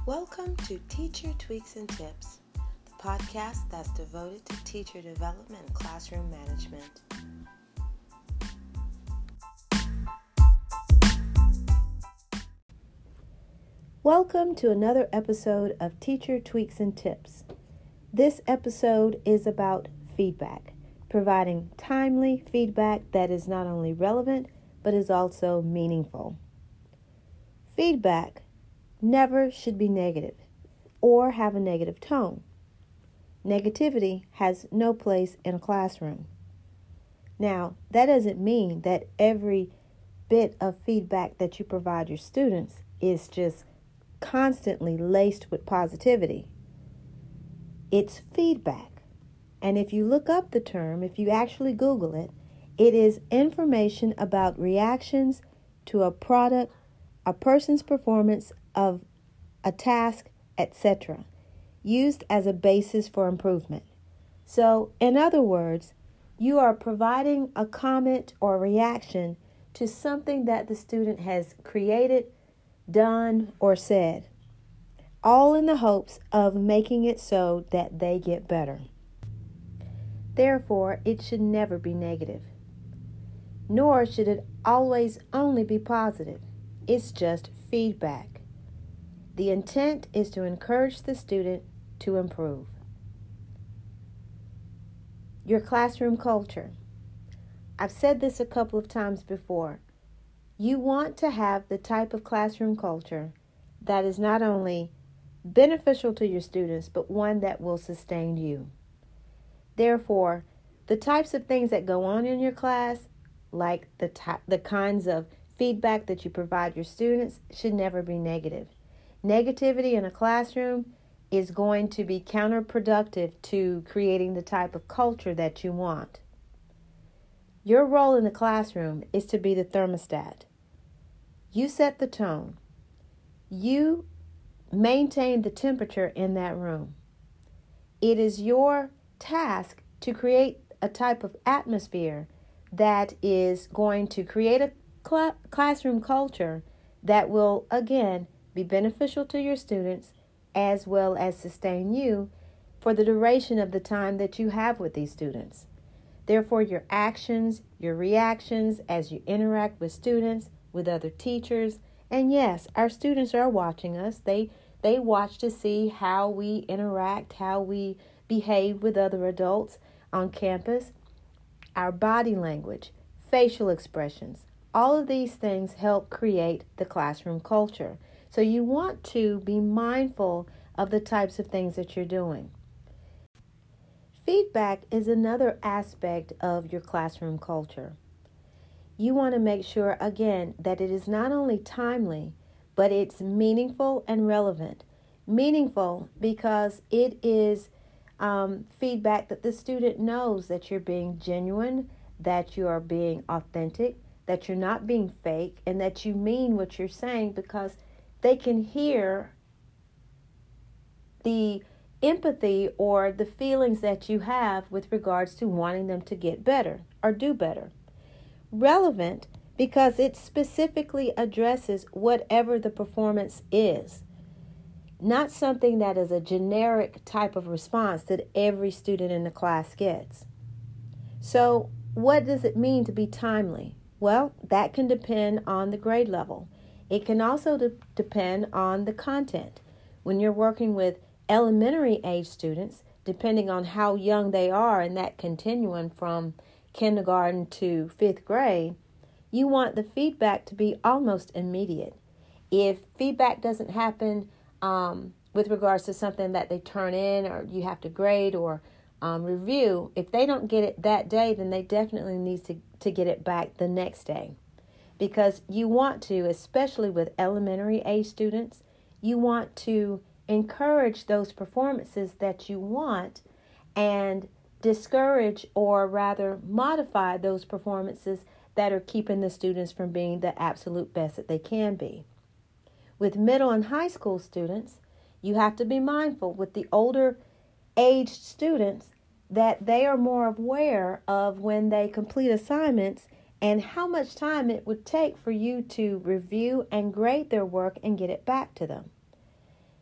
Welcome to Teacher Tweaks and Tips, the podcast that's devoted to teacher development and classroom management. Welcome to another episode of Teacher Tweaks and Tips. This episode is about feedback, providing timely feedback that is not only relevant, but is also meaningful. Feedback never should be negative or have a negative tone. Negativity has no place in a classroom. Now, that doesn't mean that every bit of feedback that you provide your students is just constantly laced with positivity. It's feedback. And if you look up the term, if you actually Google it, it is information about reactions to a product, a person's performance of a task, etc., used as a basis for improvement. So, in other words, you are providing a comment or reaction to something that the student has created, done, or said, all in the hopes of making it so that they get better. Therefore, it should never be negative, nor should it always only be positive. It's just feedback. The intent is to encourage the student to improve. Your classroom culture. I've said this a couple of times before. You want to have the type of classroom culture that is not only beneficial to your students, but one that will sustain you. Therefore, the types of things that go on in your class, like the kinds of feedback that you provide your students, should never be negative. Negativity in a classroom is going to be counterproductive to creating the type of culture that you want. Your role in the classroom is to be the thermostat. You set the tone. You maintain the temperature in that room. It is your task to create a type of atmosphere that is going to create a classroom culture that will, again, be beneficial to your students as well as sustain you for the duration of the time that you have with these students. Therefore, your actions, your reactions as you interact with students, with other teachers, and yes, our students are watching us. They watch to see how we interact, how we behave with other adults on campus. Our body language, facial expressions, all of these things help create the classroom culture. So you want to be mindful of the types of things that you're doing. Feedback is another aspect of your classroom culture. You want to make sure, again, that it is not only timely, but it's meaningful and relevant. Meaningful because it is feedback that the student knows that you're being genuine, that you are being authentic, that you're not being fake, and that you mean what you're saying, because they can hear the empathy or the feelings that you have with regards to wanting them to get better or do better. Relevant because it specifically addresses whatever the performance is, not something that is a generic type of response that every student in the class gets. So what does it mean to be timely? Well, that can depend on the grade level. It can also depend on the content. When you're working with elementary age students, depending on how young they are in that continuum from kindergarten to 5th grade, you want the feedback to be almost immediate. If feedback doesn't happen with regards to something that they turn in or you have to grade or review, if they don't get it that day, then they definitely need to get it back the next day. Because you want to, especially with elementary age students, you want to encourage those performances that you want and discourage or rather modify those performances that are keeping the students from being the absolute best that they can be. With middle and high school students, you have to be mindful with the older aged students that they are more aware of when they complete assignments and how much time it would take for you to review and grade their work and get it back to them.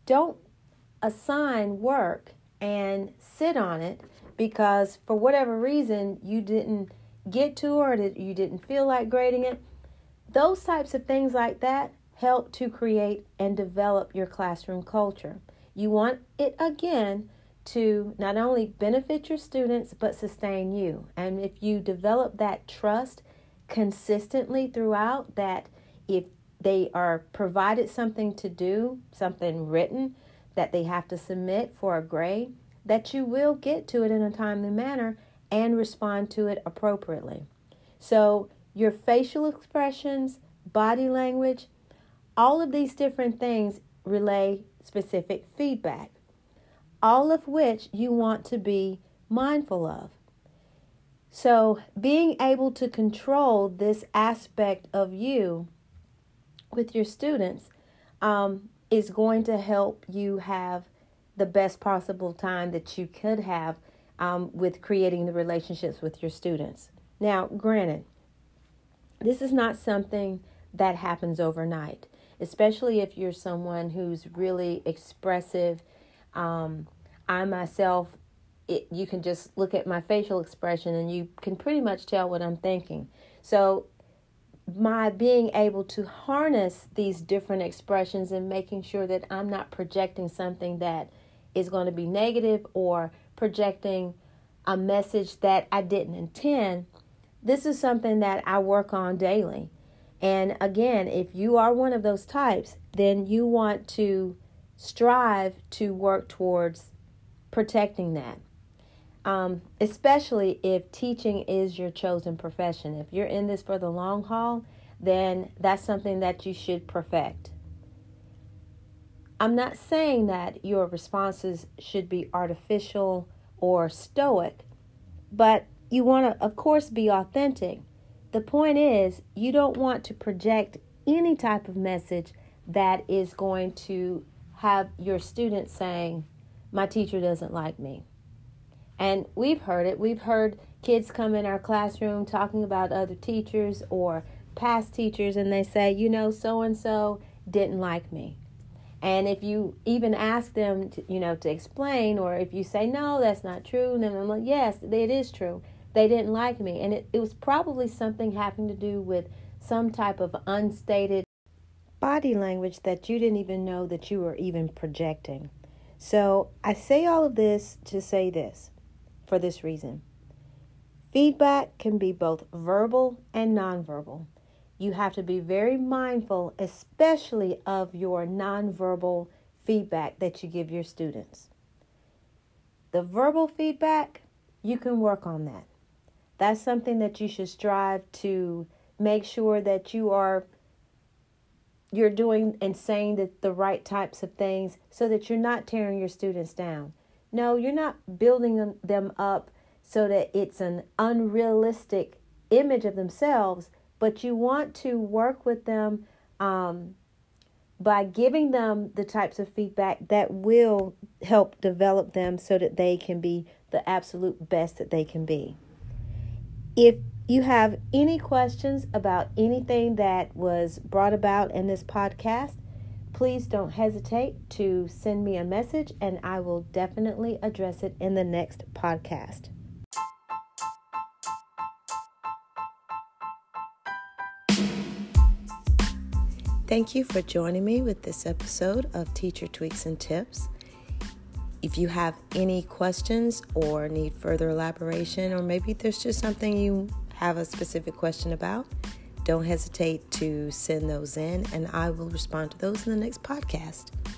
don't assign work and sit on it because for whatever reason you didn't get to or that you didn't feel like grading it. Those types of things like that help to create and develop your classroom culture. You want it, again, to not only benefit your students, but sustain you. And if you develop that trust consistently throughout, that if they are provided something to do, something written that they have to submit for a grade, that you will get to it in a timely manner and respond to it appropriately. So your facial expressions, body language, all of these different things relay specific feedback, all of which you want to be mindful of. So being able to control this aspect of you with your students is going to help you have the best possible time that you could have with creating the relationships with your students. Now, granted, this is not something that happens overnight, especially if you're someone who's really expressive. I myself, you can just look at my facial expression and you can pretty much tell what I'm thinking. So my being able to harness these different expressions and making sure that I'm not projecting something that is going to be negative or projecting a message that I didn't intend, this is something that I work on daily. And again, if you are one of those types, then you want to strive to work towards protecting that. Especially if teaching is your chosen profession. If you're in this for the long haul, then that's something that you should perfect. I'm not saying that your responses should be artificial or stoic, but you want to, of course, be authentic. The point is, you don't want to project any type of message that is going to have your students saying, my teacher doesn't like me. And we've heard it. We've heard kids come in our classroom talking about other teachers or past teachers, and they say, so-and-so didn't like me. And if you even ask them to explain, or if you say, no, that's not true, then I'm like, yes, it is true. They didn't like me. And it was probably something having to do with some type of unstated body language that you didn't even know that you were even projecting. So I say all of this to say this, for this reason. Feedback can be both verbal and nonverbal. You have to be very mindful, especially of your nonverbal feedback that you give your students. The verbal feedback, you can work on that. That's something that you should strive to make sure that you're doing and saying the right types of things so that you're not tearing your students down. No, you're not building them up so that it's an unrealistic image of themselves, but you want to work with them by giving them the types of feedback that will help develop them so that they can be the absolute best that they can be. If you have any questions about anything that was brought about in this podcast, please don't hesitate to send me a message and I will definitely address it in the next podcast. Thank you for joining me with this episode of Teacher Tweaks and Tips. If you have any questions or need further elaboration, or maybe there's just something you have a specific question about, don't hesitate to send those in and I will respond to those in the next podcast.